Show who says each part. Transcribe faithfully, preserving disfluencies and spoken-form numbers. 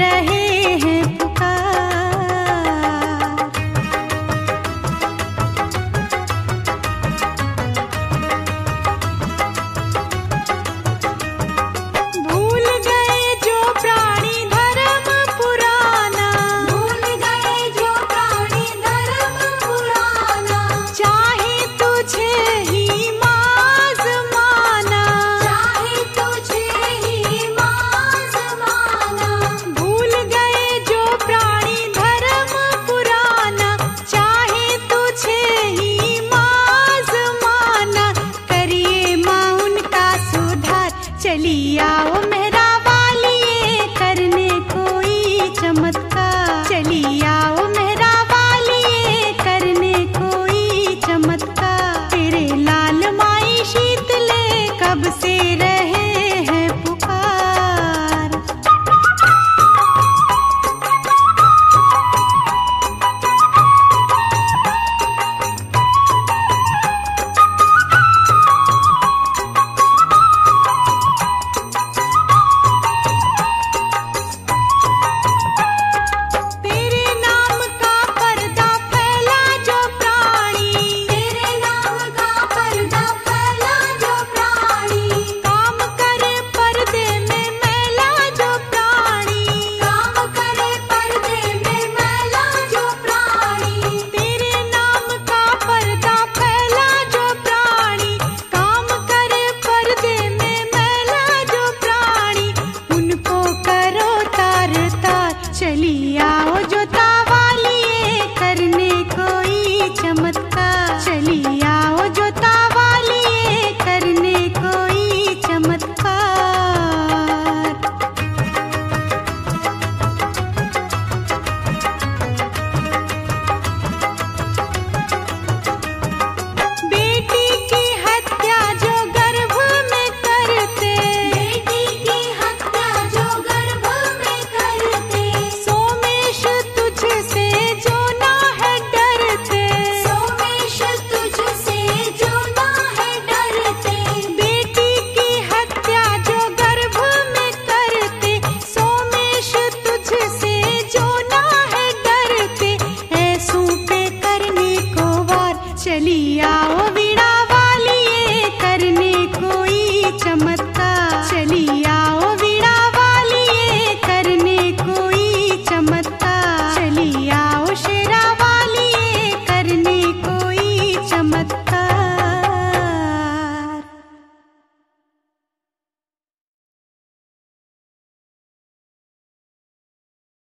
Speaker 1: रहे हैं पुकार। भूल गए जो प्राणी धर्म पुराना,
Speaker 2: भूल गए जो प्राणी धर्म पुराना,
Speaker 1: चाहे तुझे ही माज माना,
Speaker 2: चाहे तुझे ही माज माना।
Speaker 1: भूल गए जो प्राणी धर्म पुराना, चाहे तुझे ही माज माना। करिए माँ उनका सुधार, चली आओ मैं